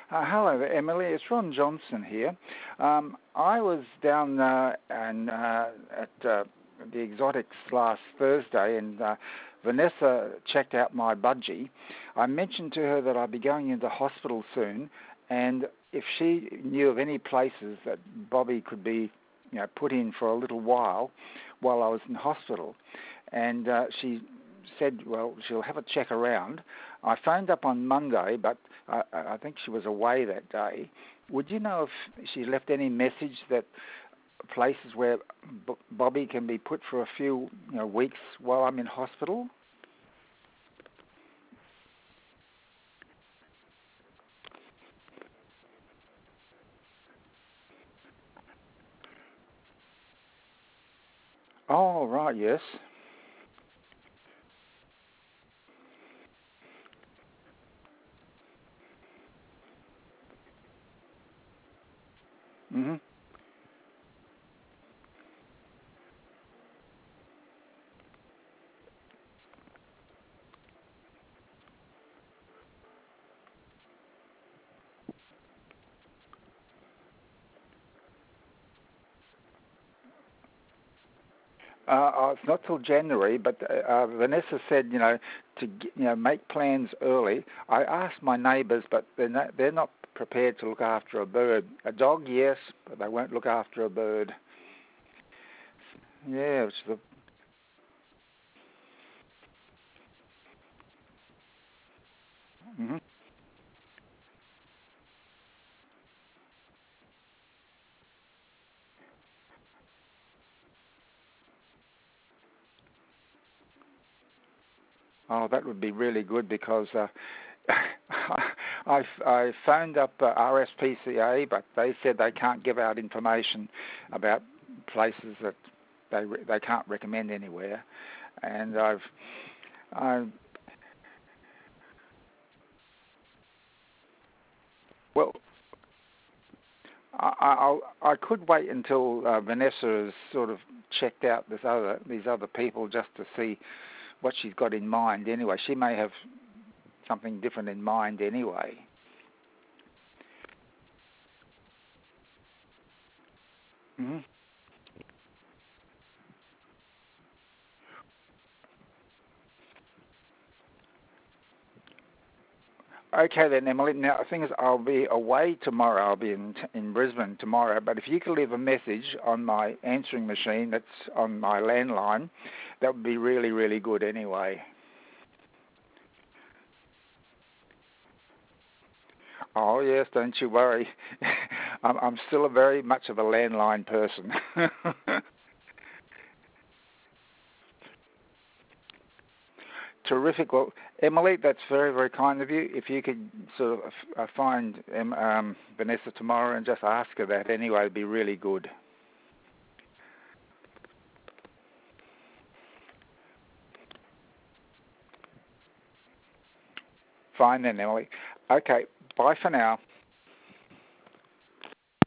Hello there, Emily. It's Ron Johnson here. I was down at the Exotics last Thursday, and Vanessa checked out my budgie. I mentioned to her that I'd be going into hospital soon, and if she knew of any places that Bobby could be, put in for a little while I was in hospital. And she said, well, she'll have a check around. I phoned up on Monday, but I think she was away that day. Would you know if she left any message that places where Bobby can be put for a few weeks while I'm in hospital? Oh, right, yes. Mm-hmm. It's not till January, but Vanessa said, to make plans early. I asked my neighbours, but they're not prepared to look after a bird. A dog, yes, but they won't look after a bird. Yeah, it's the. Mm-hmm. Oh, that would be really good because I phoned up RSPCA, but they said they can't give out information about places that they can't recommend anywhere. And I well, I could wait until Vanessa has sort of checked out these other people just to see what she's got in mind. Anyway, she may have something different in mind anyway. Mm-hmm. Okay then, Emily. Now, the thing is, I'll be away tomorrow. I'll be in Brisbane tomorrow. But if you could leave a message on my answering machine that's on my landline, that would be really, really good anyway. Oh, yes, don't you worry. I'm still a very much of a landline person. Terrific. Well, Emily, that's very, very kind of you. If you could sort of find Vanessa tomorrow and just ask her that anyway, it'd be really good. Fine then, Emily. Okay, bye for now.